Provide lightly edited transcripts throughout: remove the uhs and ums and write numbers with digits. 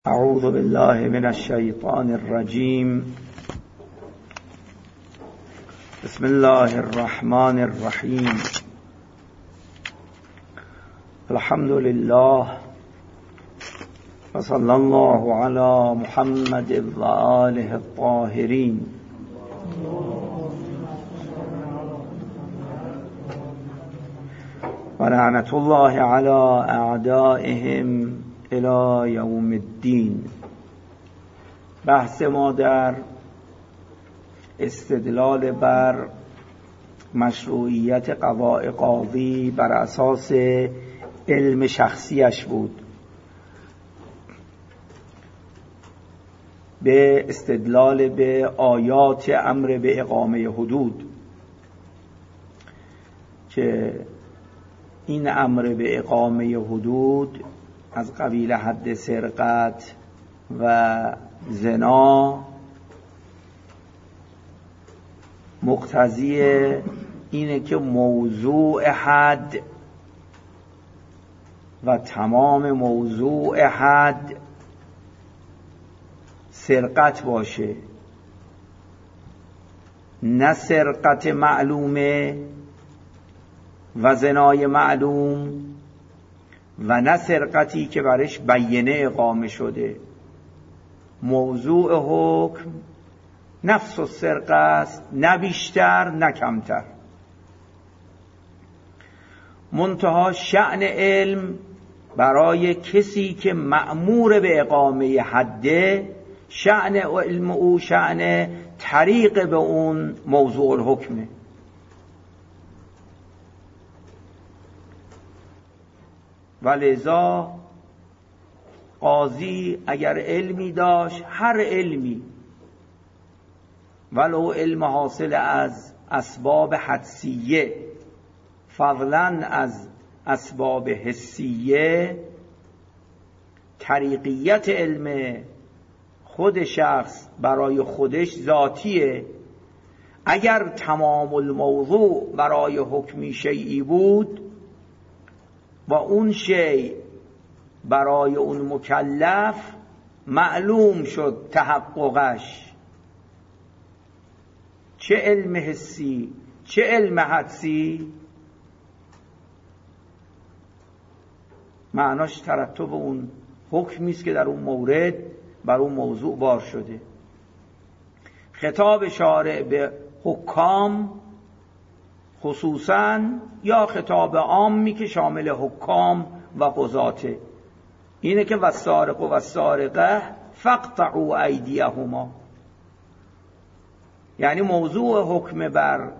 اعوذ بالله من الشیطان الرجیم. بسم الله الرحمن الرحیم. الحمد لله و صلی الله علی محمد و آله الطاهرین. و لعنت الله علی اعدائهم الی یوم الدین. بحث ما در استدلال بر مشروعیت قضاء قاضی بر اساس علم شخصیش بود، به استدلال به آیات امر به اقامه حدود که این امر به اقامه حدود از قبیل حد سرقت و زنا مقتضی اینه که موضوع حد و تمام موضوع حد سرقت باشه، نه سرقت معلومه و زنای معلوم و نه سرقتی که برش بینه اقامه شده. موضوع حکم نفس السرقه است، نه بیشتر نه کمتر. منتها شأن علم برای کسی که مأمور به اقامه حده، شأن علم او شأن طریق به اون موضوع الحکمه. ولذا قاضی اگر علمی داشت، هر علمی ولو علم حاصل از اسباب حدسیه فضلا از اسباب حسیه، طریقیت علم خود شخص برای خودش ذاتیه. اگر تمام الموضوع برای حکمی شیئی بود و اون شیء برای اون مکلف معلوم شد تحققش، چه علم حسی چه علم حدسی، معناش ترتب اون حکمی است که در اون مورد بر اون موضوع بار شده. خطاب شارع به حکام خصوصاً یا خطاب عامی که شامل حکام و قضاته اینه که والسارق و والسارقه فاقطعوا ایدیهما، یعنی موضوع حکم بر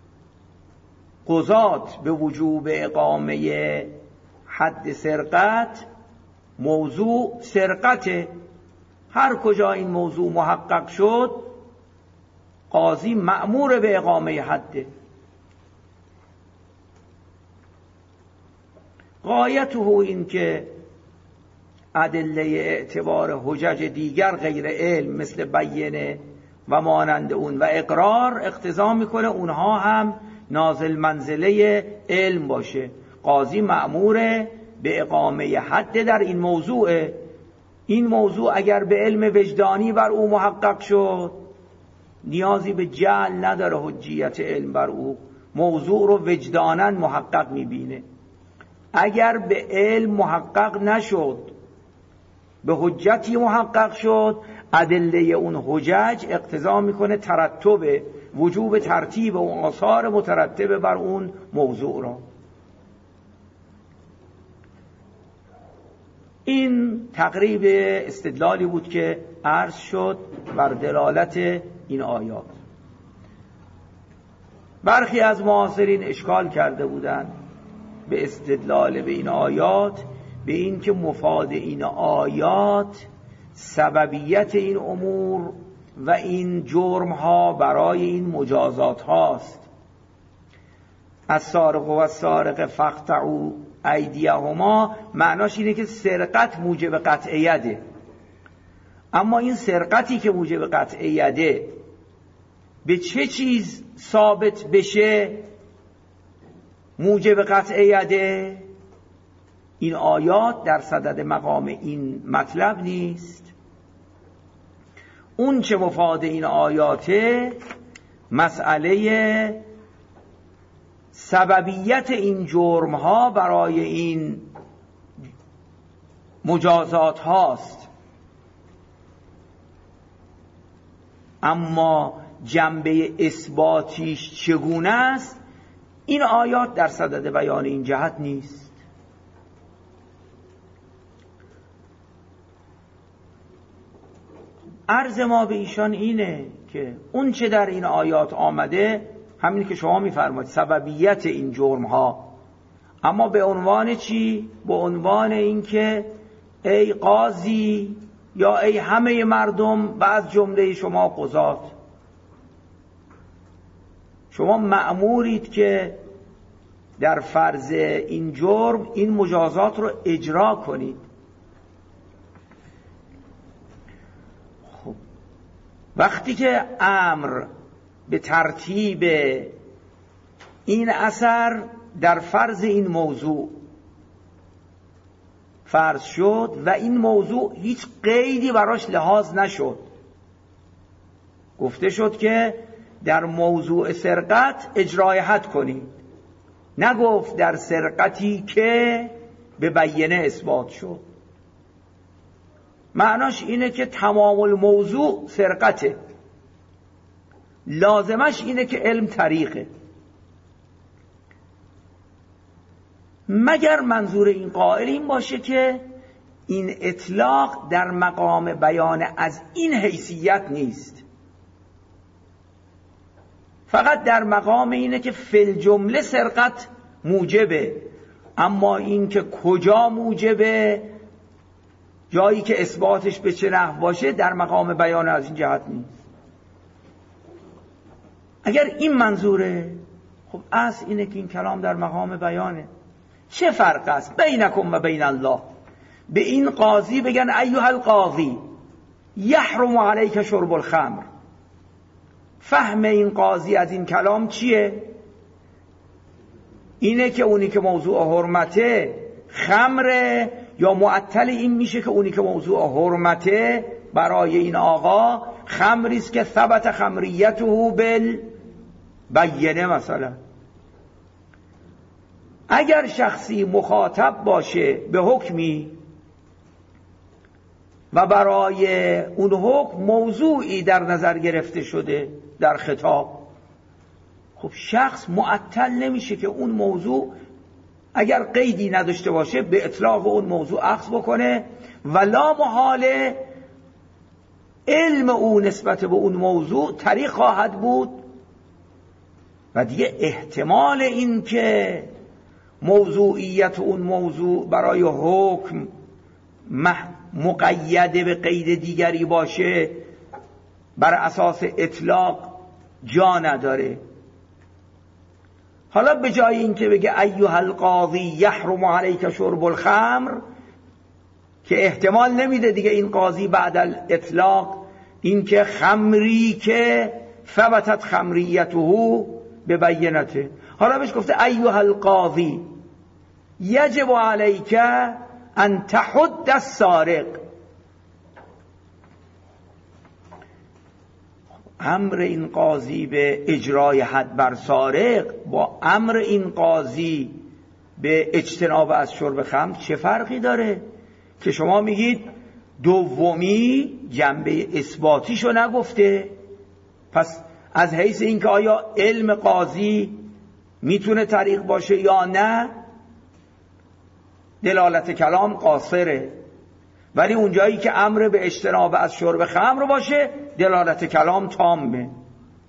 قضات به وجوب اقامه حد سرقت موضوع سرقته. هر کجا این موضوع محقق شد قاضی مأمور به اقامه حده. غایته این که ادله اعتبار حجج دیگر غیر علم مثل بینه و مانند اون و اقرار اقتضا میکنه اونها هم نازل منزله علم باشه. قاضی مأمور به اقامه حد در این موضوع. این موضوع اگر به علم وجدانی بر او محقق شد نیازی به جعل نداره، حجیت علم بر او موضوع رو وجداناً محقق میبینه. اگر به علم محقق نشد به حجتی محقق شد، ادله اون حجج اقتضا میکنه ترتب وجوب ترتیب و آثار مترتبه بر اون موضوع را. این تقریب استدلالی بود که عرض شد بر دلالت این آیات. برخی از معاصرین اشکال کرده بودند به استدلال به این آیات، به این که مفاد این آیات سببیت این امور و این جرم ها برای این مجازات هاست. السارق و السارقه فاقطعوا ایدیهما معناش اینه که سرقت موجب قطعیته، اما این سرقتی که موجب قطعیته به چه چیز ثابت بشه موجب قطعیته؟ این آیات در صدد مقام این مطلب نیست. اون چه مفاد این آیاته مسئله سببیت این جرم ها برای این مجازات هاست، اما جنبه اثباتیش چگونه است این آیات در صدد بیان این جهت نیست. عرض ما به ایشان اینه که اون چه در این آیات آمده همین که شما می‌فرمایید سببیت این جرم ها، اما به عنوان چی؟ به عنوان این که ای قاضی یا ای همه مردم و از جمله شما قضات، شما مأمورید که در فرض این جرم این مجازات رو اجرا کنید. خب وقتی که امر به ترتیب این اثر در فرض این موضوع فرض شد و این موضوع هیچ قیدی براش لحاظ نشد، گفته شد که در موضوع سرقت اجرای حد کنید، نگفت در سرقتی که به بینه اثبات شد. معناش اینه که تمام الموضوع سرقته، لازمش اینه که علم طریقه، مگر منظور این قائل این باشه که این اطلاق در مقام بیان از این حیثیت نیست، فقط در مقام اینه که فی جمله سرقت موجبه، اما این که کجا موجبه، جایی که اثباتش به چه نحو باشه، در مقام بیان از این جهت نیست. اگر این منظوره، خب اصل اینه که این کلام در مقام بیانه. چه فرق است بینکم و بین الله؟ به این قاضی بگن ایها القاضی یحرم علیک شرب الخمر. فهم این قاضی از این کلام چیه؟ اینه که اونی که موضوع حرمته خمره، یا معطل این میشه که اونی که موضوع حرمته برای این آقا خمریست که ثبت خمریته بالبینه. مثلا اگر شخصی مخاطب باشه به حکمی و برای اون حکم موضوعی در نظر گرفته شده در خطاب، خب شخص معطل نمیشه که اون موضوع اگر قیدی نداشته باشه به اطلاق اون موضوع اخذ بکنه و لا محاله علم او نسبت به اون موضوع طریق خواهد بود و دیگه احتمال این که موضوعیت اون موضوع برای حکم مقید به قید دیگری باشه بر اساس اطلاق جا نداره. حالا به جای این که بگه ایها القاضی یحرم علیک شرب الخمر، که احتمال نمیده دیگه این قاضی بعد الاطلاق این که خمری که ثبتت خمریته به بینته، حالا بهش گفته ایها القاضی یجب علیک ان تحد السارق. امر این قاضی به اجرای حد بر سارق با امر این قاضی به اجتناب از شرب خمر چه فرقی داره که شما میگید دومی جنبه اثباتیشو نگفته؟ پس از حیث اینکه آیا علم قاضی میتونه طریق باشه یا نه، دلالت کلام قاصره، ولی اونجایی که امر به اجتناب از شرب خمر باشه دلالت کلام تامه. چون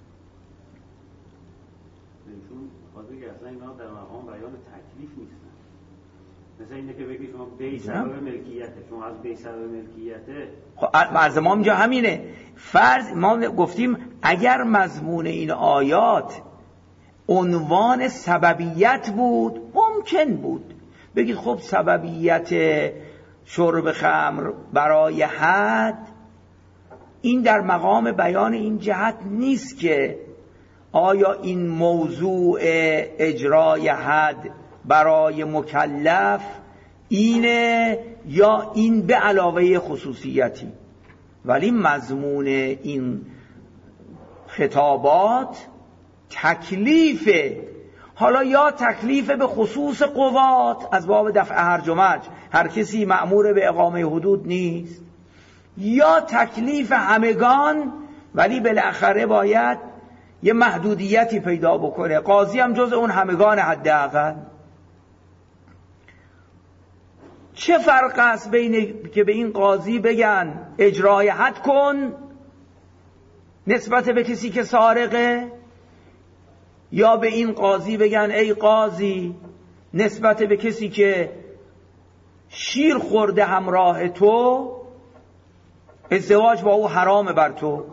قاضی که اصلا اینا در مقام بیان تکلیف نیستن، مثلا اینه که بگی شما بی سبب ملکیته، شما از بی سبب ملکیته. خب عرض ما اینجا همینه، فرض ما گفتیم اگر مضمون این آیات عنوان سببیت بود ممکن بود بگید خب سببیت شرب خمر برای حد این در مقام بیان این جهت نیست که آیا این موضوع اجرای حد برای مکلف اینه یا این به علاوه خصوصیتی. ولی مضمون این خطابات تکلیفه. حالا یا تکلیف به خصوص قوات از باب دفع هرج و مرج، هر کسی مأمور به اقامه حدود نیست، یا تکلیف همگان ولی بالاخره باید یه محدودیتی پیدا بکنه. قاضی هم جز اون همگان حداقل. چه فرق است بین که به این قاضی بگن اجرای حد کن نسبت به کسی که سارقه، یا به این قاضی بگن ای قاضی نسبت به کسی که شیر خورده همراه تو ازدواج با او حرام بر تو؟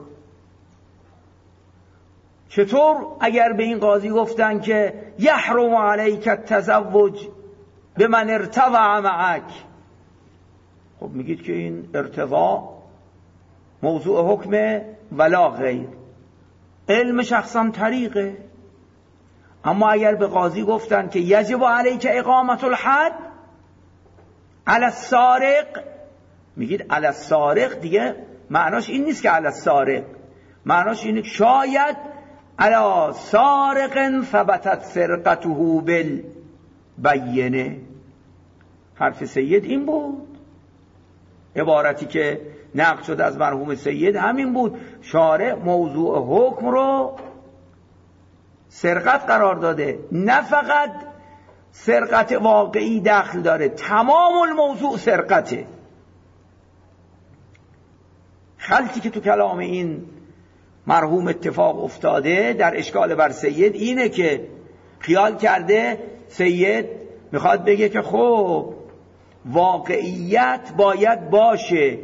چطور اگر به این قاضی گفتن که یحرم علیک التزوج به من ارتضع معک، خب میگید که این ارتضاع موضوع حکم ولا غیر، علم شخصا طریقه. اما اگر به قاضی گفتن که یجب علیک اقامت الحد علی السارق، میگید علی السارق دیگه معناش این نیست که علی السارق، معناش اینه که شاید علی سارق ثبتت سرقته بالبینه. حرف سید این بود، عبارتی که نقل شد از مرحوم سید همین بود. شارع موضوع حکم رو سرقت قرار داده، نه فقط سرقت واقعی دخل داره، تمام الموضوع سرقته. خلطی که تو کلام این مرحوم اتفاق افتاده در اشکال بر سید اینه که خیال کرده سید میخواد بگه که خب واقعیت باید باشه،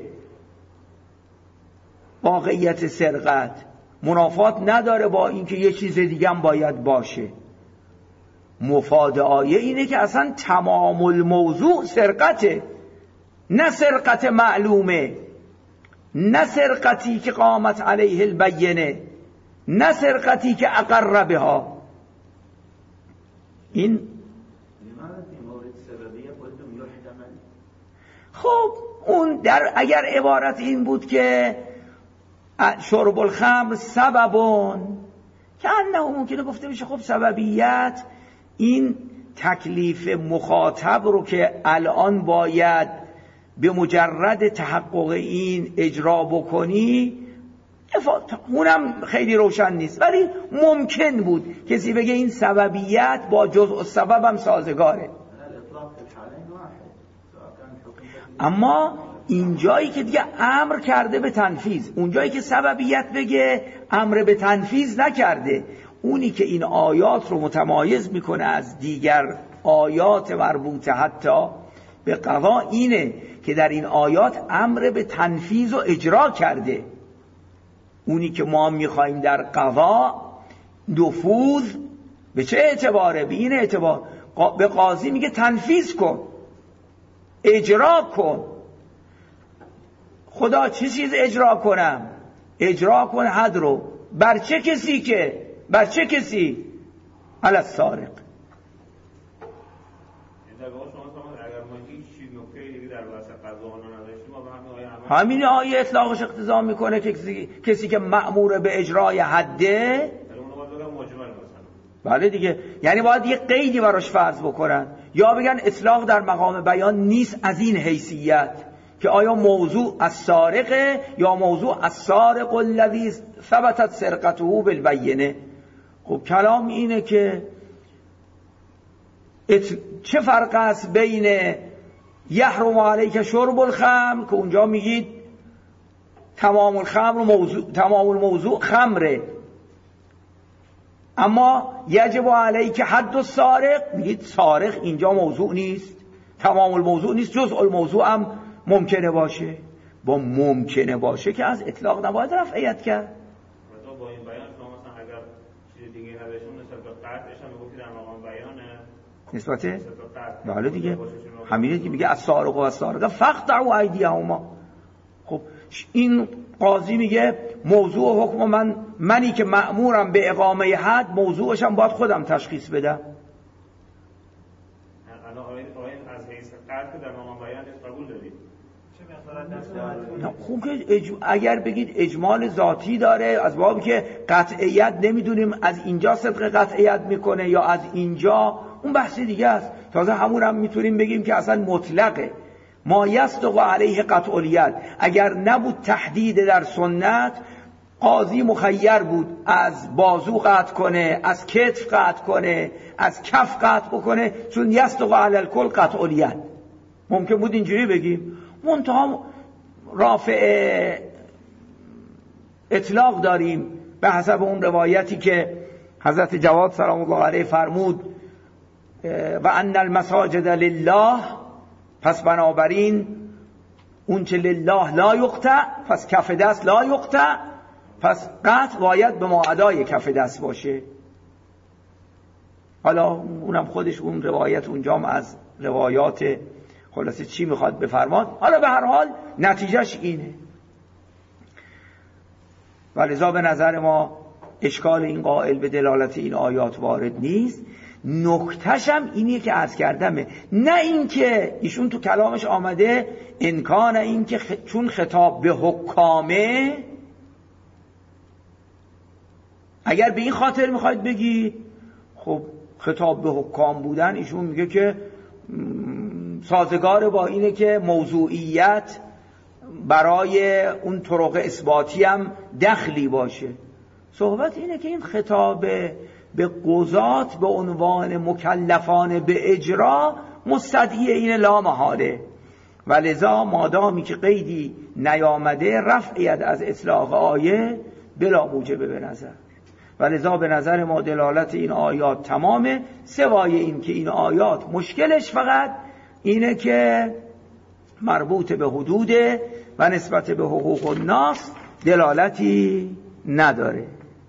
واقعیت سرقت منافات نداره با اینکه یه چیز دیگه هم باید باشه. مفاد آیه اینه که اصلا تمام الموضوع سرقته، نه سرقت معلومه، نه سرقتی که قامت علیه البینه، نه سرقتی که اقر بها. این خب اون در اگر عبارت این بود که شرب الخمر سببون، که انه ممکنه گفته میشه خب سببیت این تکلیف مخاطب رو که الان باید به مجرد تحقق این اجرا بکنی، اونم خیلی روشن نیست، ولی ممکن بود کسی بگه این سببیت با جزء السبب هم سازگاره. اما اینجایی که دیگه امر کرده به تنفیذ، اونجایی که سببیت بگه امر به تنفیذ نکرده. اونی که این آیات رو متمایز میکنه از دیگر آیات مربوطه حتی به قضا اینه که در این آیات امر به تنفیذ و اجرا کرده. اونی که ما میخوایم در قضا نفوذ به چه اعتباره؟ به این اعتبار به قاضی میگه تنفیذ کن، اجرا کن. خدا چه چیز اجرا کنم؟ اجرا کن حد رو. بر چه کسی؟ که بر چه کسی؟ علی السارق. همین آیه اطلاقش اقتضا میکنه که کسی که مأمور به اجرای حده، بله دیگه، یعنی باید یه قیدی براش فرض بکنن، یا بگن اطلاق در مقام بیان نیست از این حیثیت که آیا موضوع السارقه یا موضوع السارق الذی ثبتت سرقته بالبینه. خب کلام اینه که چه فرق است بین یحرم علیک شرب الخمر که اونجا میگید تمام الخمر موضوع، تمام الموضوع خمره، اما یجب علیک حد السارق میگید سارق اینجا موضوع نیست، تمام الموضوع نیست، جزء الموضوع هم ممکنه باشه. با ممکنه باشه که از اطلاق نباید رفعیت کرد. با این بیان شما مثلا اگر چیز دیگه نداشتون نسبت به قطعش هم بگید در مقام بیانه نسبت بله دیگه همینه که میگه السارق و السارقه فاقطعوا ایدیهما. خب این قاضی میگه موضوع حکم منی که مأمورم به اقامه حد، موضوعشم باید خودم تشخیص بدم. الان از حیث حرف در مقام بیان قبول دارید. خوب که اگر بگید اجمال ذاتی داره از بابی که قطعیت نمیدونیم از اینجا صدق قطعیت میکنه یا از اینجا، اون بحث دیگه است. تازه همون هم میتونیم بگیم که اصلا مطلقه، ما یصدق علیه قطعیت. اگر نبود تحدید در سنت، قاضی مخیر بود از بازو قطع کنه، از کتف قطع کنه، از کف قطع بکنه، چون یصدق علی الکل قطعیت. ممکن بود اینجوری بگیم. منتها رافع اطلاق داریم به حسب اون روایتی که حضرت جواد سلام الله علیه فرمود و ان المساجد لله، پس بنابراین اون چه لله لا یقطع، پس کف دست لا یقطع، پس قطع باید به ماعدای کف دست باشه. حالا اونم خودش اون روایت اونجام از روایات خلاصه چی میخواد بفرماد. حالا به هر حال نتیجهش اینه. ولذا به نظر ما اشکال این قائل به دلالت این آیات وارد نیست. نکتهش هم اینیه که عرض کردمه، نه این که ایشون تو کلامش آمده امکان این که چون خطاب به حکامه، اگر به این خاطر میخواید بگید خب خطاب به حکام بودن، ایشون میگه که سازگار با اینه که موضوعیت برای اون طرق اثباتی هم دخلی باشه. صحبت اینه که این خطاب به قضات به عنوان مکلفان به اجرا مستدعی این لا محاله، و لذا مادامی که قیدی نیامده رفعیت از اطلاق آیه بلا موجبه به نظر، و لذا به نظر ما دلالت این آیات تمامه، سوای این که این آیات مشکلش فقط اینه که مربوط به حدوده و نسبت به حقوق الناس دلالتی نداره.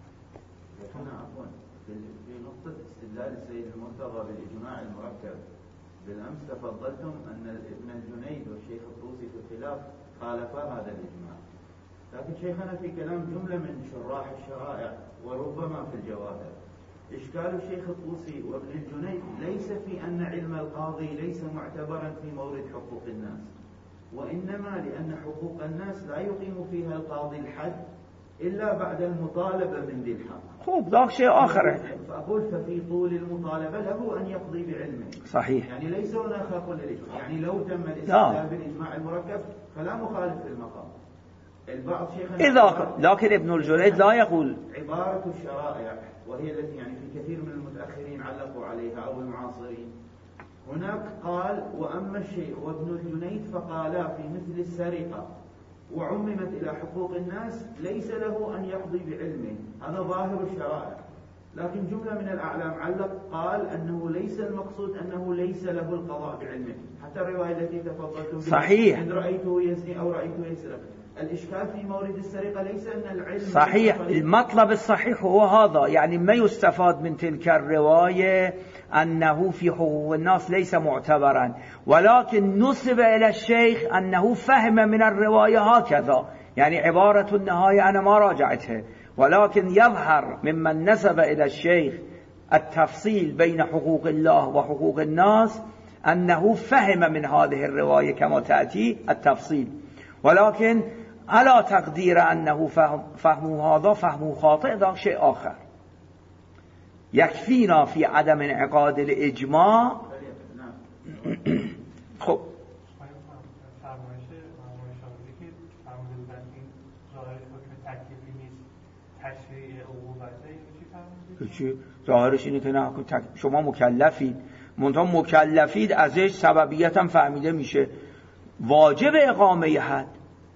بالأمس تفضلتم أن ابن الجنيد والشيخ الطوسي في الخلاف خالفا هذا الإجماع، لكن شيخنا في كلام جملة من شراح الشرائع وربما في الجواهر إشكال الشيخ الطوسي وابن الجنيد ليس في أن علم القاضي ليس معتبرا في مورد حقوق الناس، وإنما لأن حقوق الناس لا يقيم فيها القاضي الحد إلا بعد المطالبة من ذي الحق. خوب ذاك شيء آخر. فأقول ففي طول المطالبة له أن يقضي بعلمه. صحيح. يعني ليس هناك خلق للإجماع، يعني لو تم الاستدلال بالإجماع المركب فلا مخالف في المقام. البعض شيخنا إذا لكن ابن الجنيد لا يقول عبارة الشرائع وهي التي يعني في كثير من المتأخرين علقوا عليها أو المعاصرين، هناك قال وأما الشيخ وابن الجنيد فقالا في مثل السرقة وعممت إلى حقوق الناس ليس له أن يقضي بعلمه، هذا ظاهر الشرائع. لكن جملة من الأعلام علق قال أنه ليس المقصود أنه ليس له القضاء بعلمه، حتى الرواية التي تفضلتم بها صحيح إن رأيته يزني أو رأيته يسرق. الإشكال في مورد السرقة ليس أن العلم صحيح. المطلب الصحيح هو هذا، يعني ما يستفاد من تلك الرواية أنه في حقوق الناس ليس معتبرا، ولكن نسب إلى الشيخ أنه فهم من الرواية هكذا، يعني عبارة النهاية أنا ما راجعتها، ولكن يظهر ممن نسب إلى الشيخ التفصيل بين حقوق الله وحقوق الناس أنه فهم من هذه الرواية كما تأتي التفصيل، ولكن على تقدير أنه فهم هذا فهم خاطئ ذا شيء آخر. يكفينا في عدم انعقاد الإجماع. خب ظاهرش اینه که نه شما مکلفید، منتها مکلفید ازش سببیت هم فهمیده میشه، واجب اقامه حد.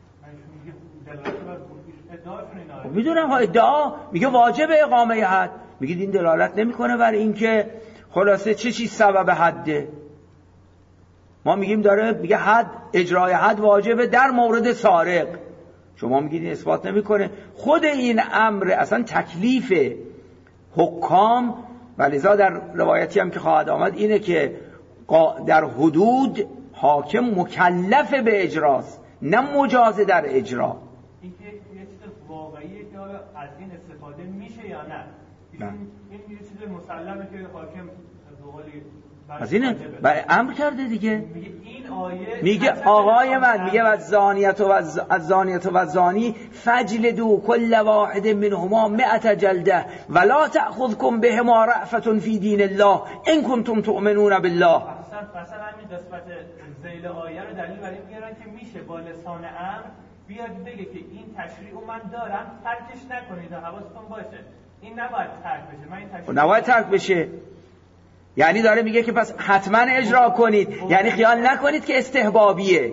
میدونم ها ادعا میگه واجب اقامه حد، میگید این دلالت نمیکنه بر این که خلاصه چه چیز سبب حده. ما میگیم داره میگه حد اجرای حد واجبه در مورد سارق، شما میگید این اثبات نمیکنه. خود این امر اصلا تکلیف حکام، ولذا در روایتی هم که خواهد آمد اینه که در حدود حاکم مکلف به اجراست نه مجاز در اجرا. این که یه چیز واقعیه که از این استفاده میشه یا نه، این یه چیز مسلمه که حاکم از قولی از این امر کرده دیگه. میگه آقای من میگه از زانیت و زانی فجلدوا کل واحد منهما 100 جلده ولا تأخذكم بهما رأفة فی دین الله ان کنتم تؤمنون بالله. مثلا همین قسمت ذیل آیه رو دلیل برای میارن که میشه با لسان امر بیاد بگه که این تشریع من دارم ترکش نکنید و حواستون باشه این نباید ترک بشه. من این تشریع نباید ترک بشه، یعنی داره میگه که پس حتما اجرا کنید، یعنی خیال نکنید که استحبابیه،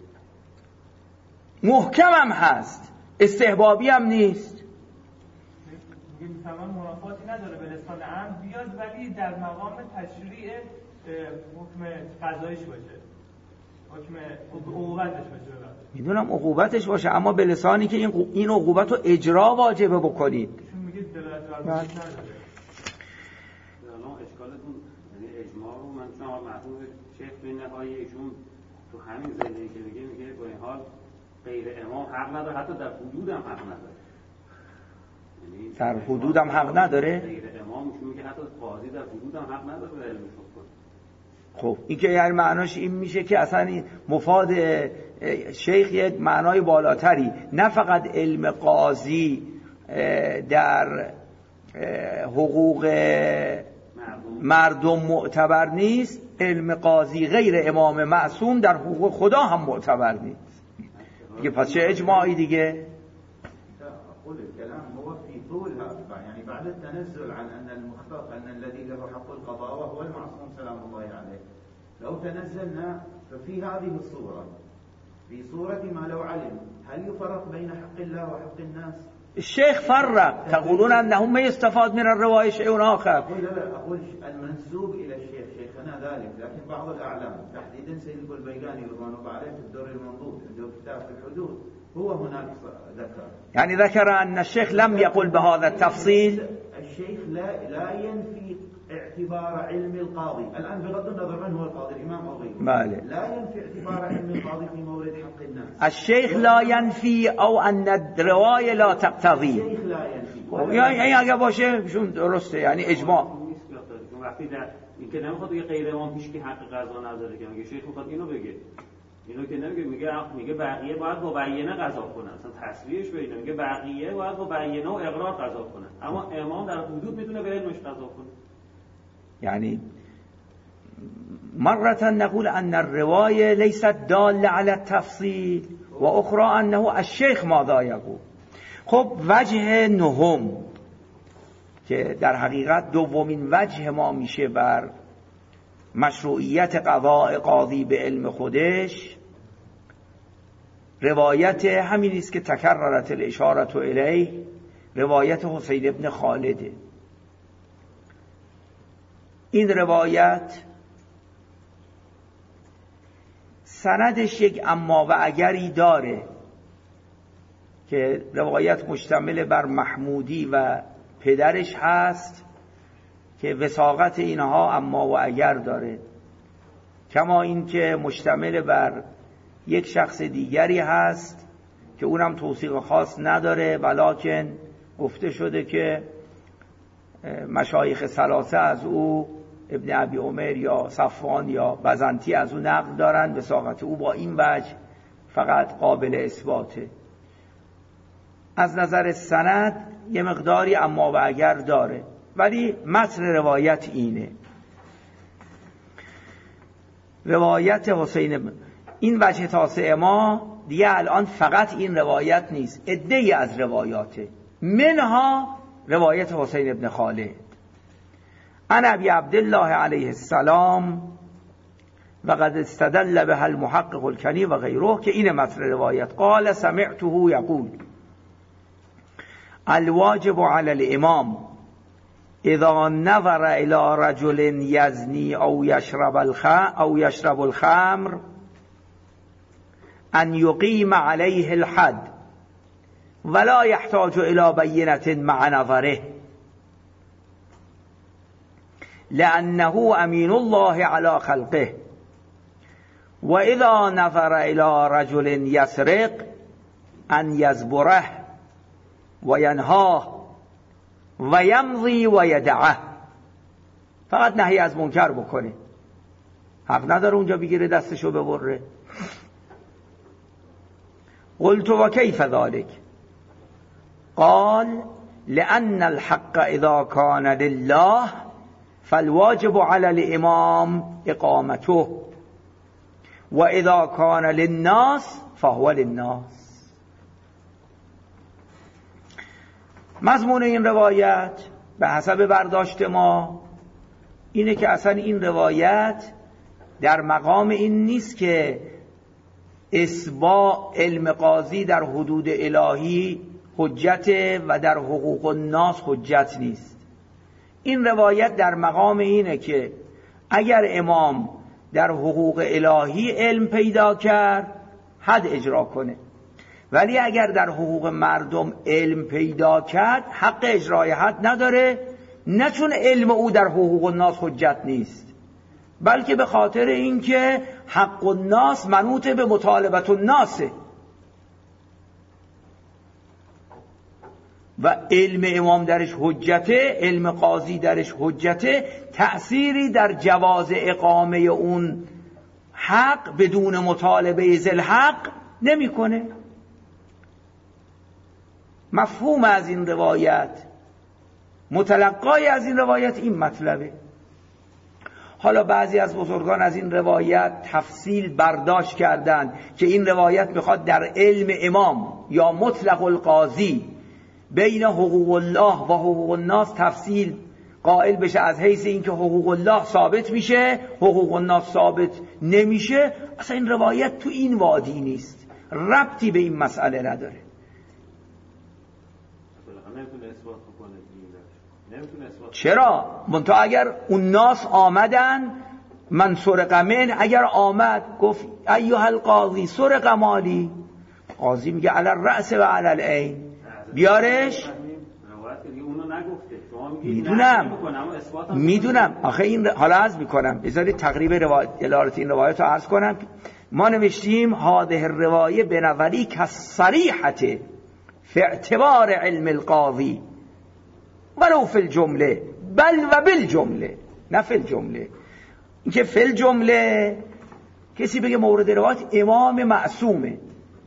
محکم هم هست، استحبابی هم نیست. میگه تمام منافاتی نداره به لسان امر بیاد ولی در مقام تشریع حکم قضاییش باشه، حکم عقوبتش باشه. میدونم عقوبتش باشه اما به لسانی که این عقوبت رو اجرا واجبه بکنید. چون میگه دلالت بر وجود نداره. الان اشکالتون یعنی اجماع رو من چون مرحوم شیخ بین نهایی ایشون تو همین زندگی که میگه با این حال غیر امام حق نداره، حتی در حدود هم حق نداره. یعنی در حدود هم حق نداره؟ غیر امام میگه حتی قاضی در حدود هم حق نداره به علمش کنه. خب این که یعنی معناش این میشه که اصلا این مفاد شیخ یک معنای بالاتری، نه فقط علم قاضی در حقوق مردم معتبر نیست، علم قاضی غیر امام معصوم در حقوق خدا هم معتبر نیست دیگه. پس چه اجماعی دیگه؟ أقول الكلام هو في طول هذا يعني بعد التنزل عن أن المختص أن الذي له حق القضاء وهو المعصوم سلام الله عليه، لو تنزلنا ففي هذه الصورة في صورة ما لو علم هل يفرق بين حق الله وحق الناس؟ الشيخ فرق، تقولون أنه ما يستفاد من الرواية شيء آخر. أقول المنسوب إلى الشيخ شيخنا ذلك، لكن بعض الأعلام تحديدا سيد البلبيقاني رضوان الله عليه في الدور المنضود عنده كتاب في الحدود هو هناك ذكر، يعني ذكر أن الشيخ لم يقل بهذا التفصيل. الشيخ لا ينفي اعتبار علم القاضي، الآن بغض النظر من هو القاضي الإمام أو غيره، لا ينفي اعتبار علم القاضي في مورد حق الناس. الشيخ لا ينفي أو أن الرواية لا تقتضي. الشيخ لا ينفي يعني اگه باشه شون درسته، یعنی اجماع. وقتی در این که نمیخواد یه غیر امام پیش که حق قضا نداره که میگه شیخ میخواد اینو بگه، اینو که نمیگه، میگه بقیه باید با بیینه قضا کنن، اصلا تصریحش به اینه میگه بقیه باید با بیینه و اقرار قضا کنن، اما امام در حدود میتونه به علمش قضا کنه. يعني مرة نقول أن الرواية ليست دالة على التفصيل وأخرى أنه الشيخ ماذا يقول. خب وجه نهم که در حقیقت دومین وجه ما میشه بر مشروعیت قضاء قاضی به علم خودش، روایت همین است که تکررت الاشارة الیه، روایت حسین ابن خالده. این روایت سندش یک اما و اگری داره که روایت مشتمل بر محمودی و پدرش هست که وثاقت اینها اما و اگر داره، کما این که مشتمل بر یک شخص دیگری هست که اونم توثیق خاص نداره، ولکن گفته شده که مشایخ ثلاثه از او، ابن ابی عمر یا صفوان یا بزنطی از او نقل دارن، وثاقت او با این وجه فقط قابل اثباته. از نظر سند یه مقداری اما و اگر داره، ولی متن روایت اینه. روایت حسین این وجه تاسع ما دیگه الان فقط این روایت نیست، عده‌ای از روایاته، منها روایت حسین ابن خالد عن ابی عبدالله علیه السلام و قد استدل به المحقق الکنی و غیره، که این متن روایت قال سمعته یقول الواجب علی الامام اذا نظر الى رجل یزنی او یشرب الخمر ان یقیم علیه الحد ولا يحتاج الى بینة مع نظره لأنه امین الله على خلقه و اذا نظر الى رجل یسرق ان یزبره و ینهاه و یمضی و یدعه، فقط نهی از منکر بکنه حق نداره اونجا بگیره دستشو ببره. قلت و کیف ذلك؟ قال لأن الحق اذا كان لله فالواجب على الامام اقامته و اذا كان للناس فهو للناس. مضمون این روایت به حسب برداشت ما اینه که اصلا این روایت در مقام این نیست که اثبات علم قاضی در حدود الهی حجت و در حقوق الناس حجت نیست. این روایت در مقام اینه که اگر امام در حقوق الهی علم پیدا کرد حد اجرا کنه، ولی اگر در حقوق مردم علم پیدا کرد حق اجرای حد نداره، نه چون علم او در حقوق الناس حجت نیست، بلکه به خاطر اینکه حق الناس منوط به مطالبت الناسه و علم امام درش حجته، علم قاضی درش حجته، تأثیری در جواز اقامه اون حق بدون مطالبه ذی الحق نمیکنه. مفهوم از این روایت، متلقای از این روایت این مطلبه. حالا بعضی از بزرگان از این روایت تفصیل برداشت کردند که این روایت میخواد در علم امام یا مطلق القاضی بین حقوق الله و حقوق الناس تفصیل قائل بشه، از حیث اینکه حقوق الله ثابت میشه حقوق الناس ثابت نمیشه. اصلا این روایت تو این وادی نیست، ربطی به این مسئله نداره. چرا؟ منتها اگر اون ناس آمدن من سرق من، اگر آمد گفت ایها القاضی سرق مالی، قاضی میگه علی الرأس و علی العین، بیارش. میدونم آخه این حالا عرض میکنم، بذارید تقریب ادارت این روایت رو عرض کنم. ما نوشتیم هذه الروایه بنظری کالصریحة فی اعتبار علم القاضی ولو فی الجمله بل و بالجمله، نه فی الجمله. این که فی الجمله کسی بگه مورد روایت امام معصومه،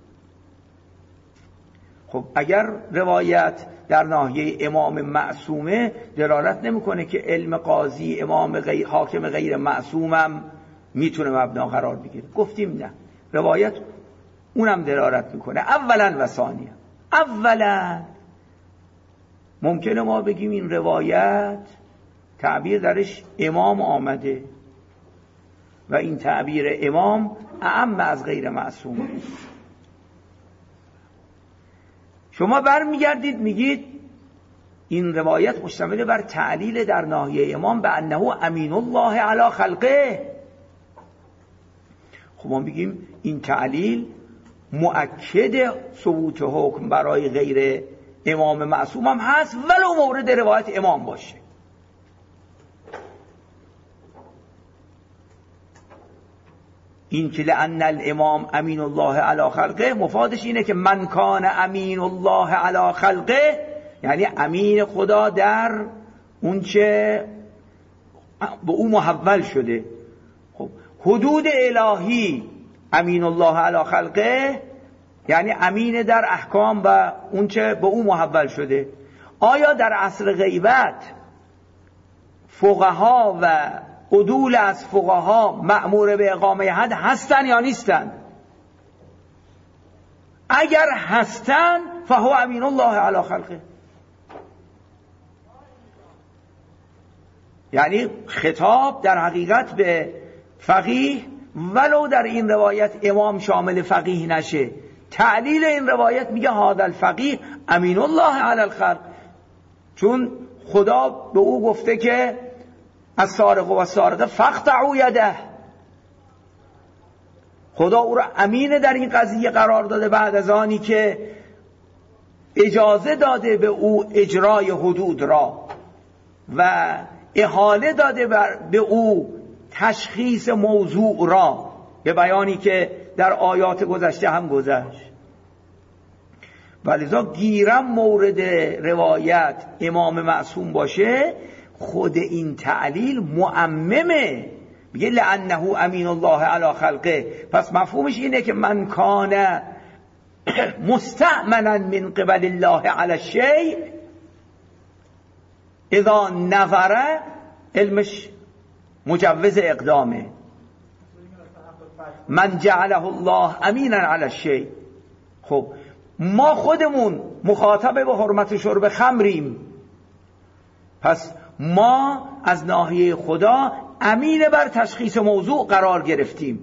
خب اگر روایت در ناحیه امام معصومه دلالت نمیکنه که علم قاضی امام حاکم غیر معصومم میتونه مبنا قرار بگیره. گفتیم نه، روایت اونم دلالت میکنه. اولا و ثانیا، اولا ممکنه ما بگیم این روایت تعبیر درش امام آمده و این تعبیر امام اعم از غیر معصومه. شما برمیگردید میگید این روایت مشتمل بر تعلیل در ناحیه امام به انه امین الله علی خلقه. خب ما بگیم این تعلیل مؤکد ثبوت حکم برای غیر امام معصوم هم هست ولو مورد روایت امام باشه. این که لأن الامام امین الله علی خلقه مفادش اینه که من کان امین الله علی خلقه یعنی امین خدا در اون چه به او محول شده. خب حدود الهی امین الله علی خلقه یعنی امین در احکام و اون چه به او محول شده. آیا در عصر غیبت فقها و عدول از فقها مأمور به اقامه حد هستن یا نیستن؟ اگر هستن فهو امین الله علی خلقه. یعنی خطاب در حقیقت به فقیه ولو در این روایت امام شامل فقیه نشه، تعلیل این روایت میگه هذا الفقیه امین الله علی الخلق، چون خدا به او گفته که السارق و السارقه فاقطعوا یده. خدا او را امین در این قضیه قرار داده بعد از آنی که اجازه داده به او اجرای حدود را و احاله داده به او تشخیص موضوع را، به بیانی که در آیات گذشته هم گذشت. ولذا گیرم مورد روایت امام معصوم باشه، خود این تعلیل معممه میگه لأنه امین الله علی خلقه. پس مفهومش اینه که من کان مستأمنا من قبل الله علی الشیء اذا نظر، علمش مجوز اقدامه. من جعله الله امینا علی الشیء. خب ما خودمون مخاطب به حرمت شرب خمریم، پس ما از ناحیه خدا امین بر تشخیص موضوع قرار گرفتیم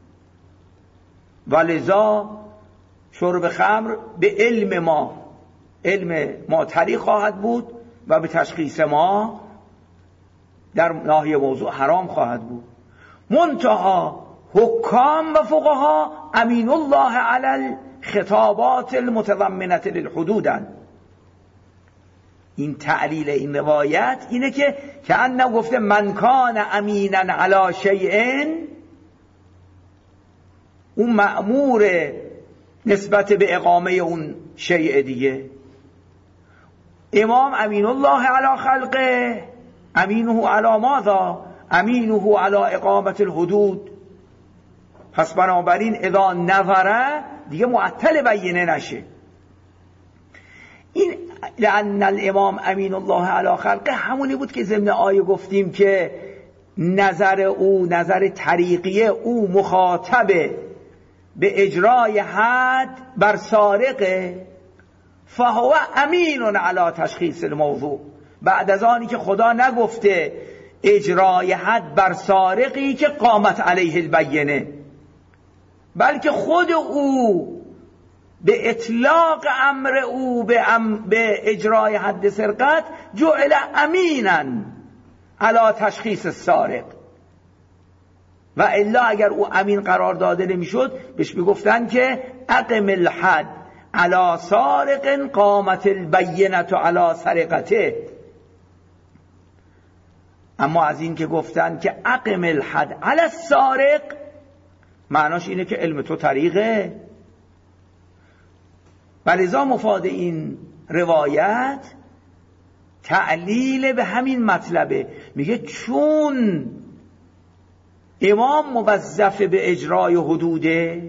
و لذا شرب خمر به علم ما طریق خواهد بود و به تشخیص ما در ناحیه موضوع حرام خواهد بود. منتها حکام و فقها امین الله علی الخطابات المتضمنه للحدودن. این تعلیل این روایت اینه که کأنه گفته من کان امینا علی شیء، اون مأمور نسبت به اقامه اون شیء دیگه. امام امین الله علی خلقه، امینه علی ماذا؟ امینه علی اقامه الحدود. پس بنابراین اذا نظره دیگه معطل بیینه نشه. این لأن الامام امین الله علی خلقه همونی بود که ضمن آیه گفتیم که نظر او، نظر طریقیه او مخاطب به اجرای حد بر سارقه، فهو امین علی تشخیص الموضوع. بعد از آنی که خدا نگفته اجرای حد بر سارقی که قامت علیه البینه، بلکه خود او به اطلاق امر او به اجرای حد سرقت جعل امینا علی تشخیص السارق. و الا اگر او امین قرار داده نمیشد بهش میگفتن که اقم الحد علی سارق قامت البینه علی سرقته. اما از این که گفتن که اقم الحد علی السارق، معناش اینه که علم تو طریقه. ولذا مفاد این روایت تعلیل به همین مطلبه. میگه چون امام موظف به اجرای حدوده،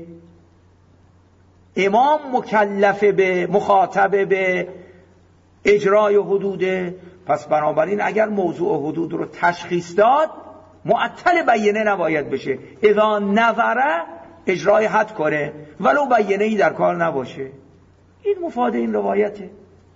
امام مکلف به مخاطب به اجرای حدوده، پس بنابراین اگر موضوع حدود رو تشخیص داد معطل بیینه نباید بشه. اذا نظره اجرای حد کنه ولو بیینه‌ای در کار نباشه. این مفاد این روایته.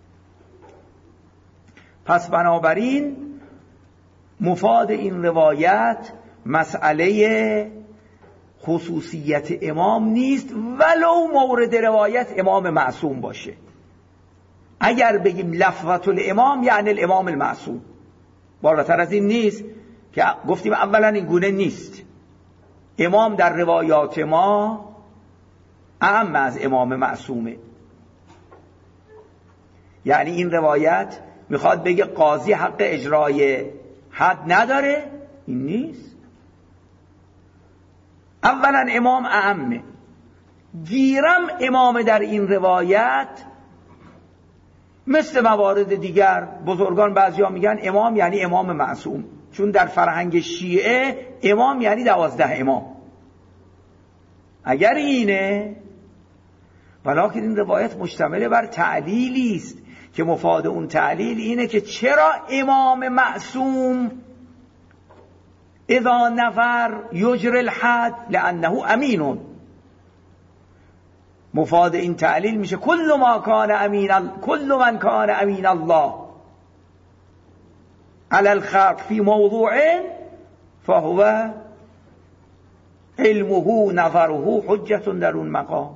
پس بنابراین مفاد این روایت مسئله خصوصیت امام نیست ولو مورد روایت امام معصوم باشه. اگر بگیم لفظة الامام یعنی الامام المعصوم، بالاتر از این نیست که گفتیم اولا این گونه نیست. امام در روایات ما اعم از امام معصومه. یعنی این روایت میخواد بگه قاضی حق اجرای حد نداره، این نیست. اولا امام اعمه. گیرم امام در این روایت مثل موارد دیگر بزرگان بعضیا میگن امام یعنی امام معصوم، چون در فرهنگ شیعه امام یعنی 12 امام. اگر اینه، ولکن این روایت مشتمل بر تعلیلی است که مفاد اون تعلیل اینه که چرا امام معصوم اذا نفر یجر الحد لانه امین. مفاد این تعلیل میشه کل من کان امین الله علی الخلق فی موضوع فهو علمه نظره حجة در اون مقام.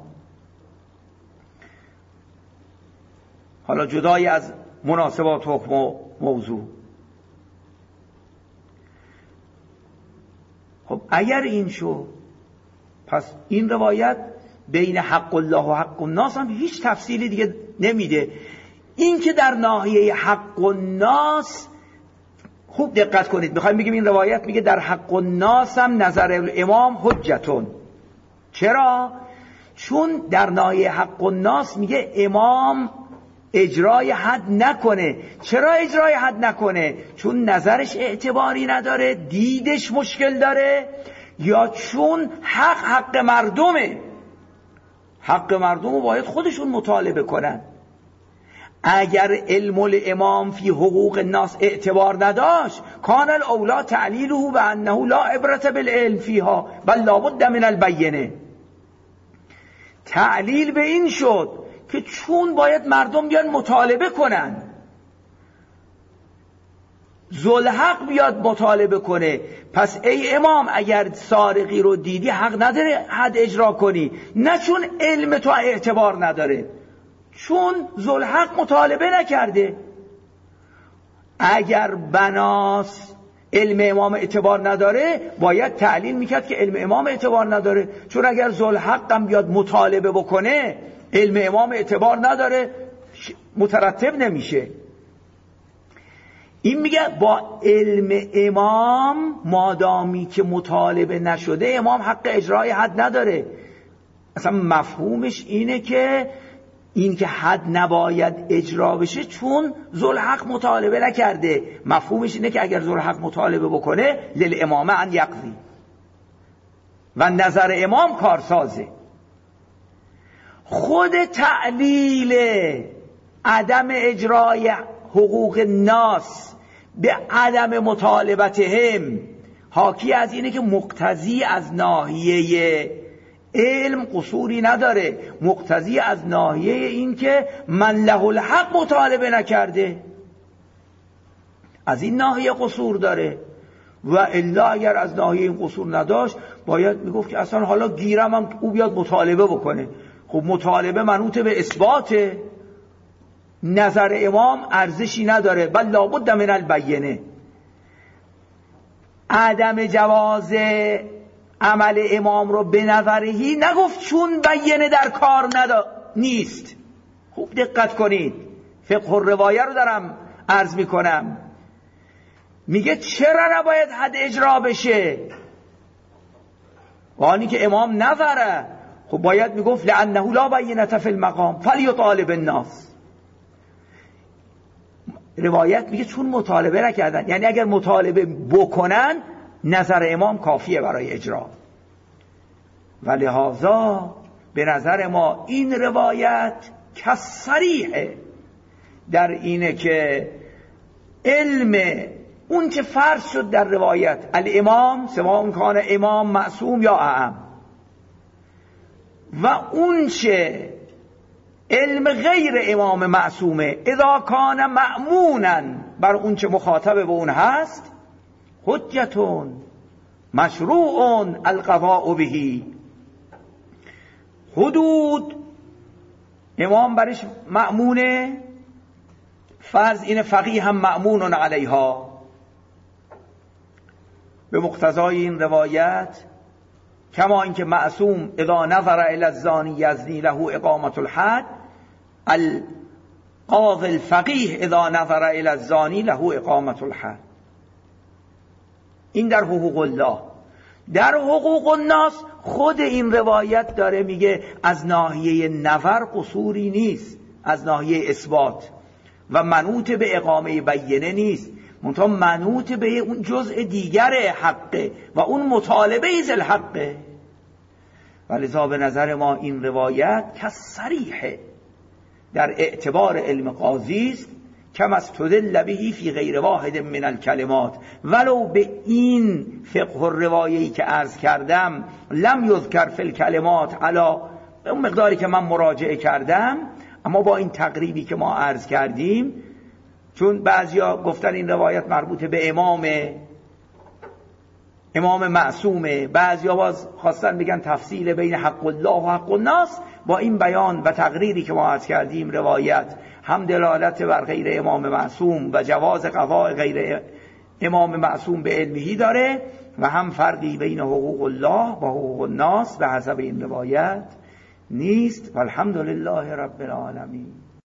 حالا جدای از مناسبات حکم و موضوع، خب اگر این شو، پس این روایت بین حق الله و حق الناس هم هیچ تفصیلی دیگه نمیده. این که در ناحیه حق الناس، خوب دقت کنید، میخوایم بگیم این روایت میگه در حق الناس هم نظر امام حجتون. چرا؟ چون در ناحیه حق الناس میگه امام اجرای حد نکنه. چرا اجرای حد نکنه؟ چون نظرش اعتباری نداره، دیدش مشکل داره، یا چون حق مردمه. حق مردم رو باید خودشون مطالبه کنن. اگر علم الامام فی حقوق الناس اعتبار نداشت کان الاولی تعلیله به انه لا عبرت بالعلم فیها بل لابد من البینه. تعلیل به این شد که چون باید مردم بیان مطالبه کنن، ذوالحق بیاد مطالبه کنه، پس ای امام اگر سارقی رو دیدی حق نداره حد اجرا کنی، نه چون علم تو اعتبار نداره، چون ذوالحق مطالبه نکرده. اگر بناس علم امام اعتبار نداره باید تعلیل میکرد که علم امام اعتبار نداره، چون اگر ذوالحق هم بیاد مطالبه بکنه علم امام اعتبار نداره، مترتب نمیشه. این میگه با علم امام مادامی که مطالبه نشده امام حق اجرای حد نداره. اصلا مفهومش اینه که این که حد نباید اجرا بشه چون ذوالحق مطالبه نکرده. مفهومش اینه که اگر ذوالحق مطالبه بکنه للامامه ان یقضی و نظر امام کارسازه. خود تعلیل عدم اجرای حقوق الناس به عدم مطالبتهم حاکی از اینه که مقتضی از ناحیه علم قصوری نداره، مقتضی از ناحیه این که من له الحق مطالبه نکرده، از این ناحیه قصور داره. و الا اگر از ناحیه این قصور نداشت باید میگفت که اصلا حالا گیرم هم او بیاد مطالبه بکنه. خب مطالبه منوط به اثباته، نظر امام ارزشی نداره، بل لابد من البینه. عدم جواز عمل امام رو به نظرهی نگفت چون بینه در کار نیست. خوب دقت کنید، فقه الروایه رو دارم عرض میکنم. میگه چرا نباید حد اجرا بشه وانی که امام نظره؟ خب باید میگفت لانه لا بینه فی المقام فلیطالب الناس. روایت میگه چون مطالبه نکردن، یعنی اگر مطالبه بکنن نظر امام کافیه برای اجرا. و لذا به نظر ما این روایت کصریحه در اینه که علم اون که فرض شد در روایت الامام سواء کان امام معصوم یا اعم، و اون چه علم غیر امام معصومه اذا کان مأمونا بر اون چه مخاطب به اون هست حجتون مشروع القضاء به. حدود امام برش مأمونه، فرض این فقیه هم مأمون علیها. به مقتضای این روایت کما اینکه معصوم اذا نظر الی الزانی یزنی له اقامت الحد، القاضی الفقیه اذا نظر الی الزانی له اقامت الحد. این در حقوق الله. در حقوق الناس خود این روایت داره میگه از ناحیه نظر قصوری نیست، از ناحیه اثبات، و منوط به اقامه بینه نیست، منتها منوط به اون جزء دیگر حقه و اون مطالبه ذل حقه. ولذا به نظر ما این روایت کصریحه در اعتبار علم قاضی است، کم از تدل بهی فی غیر واحد من الکلمات. ولو به این فقه الروایه‌ای که عرض کردم لم یذکر فی الکلمات علی اون مقداری که من مراجعه کردم، اما با این تقریبی که ما عرض کردیم، چون بعضیا گفتن این روایت مربوط به امام معصومه، بعضیا باز خواستن بگن تفصیل بین حق الله و حق الناس. با این بیان و تقریری که ما عرض کردیم روایت هم دلالت بر غیر امام معصوم و جواز قضاء غیر امام معصوم به علمهی داره، و هم فرقی بین حقوق الله و حقوق الناس به حسب این روایت نیست. والحمد لله رب العالمین.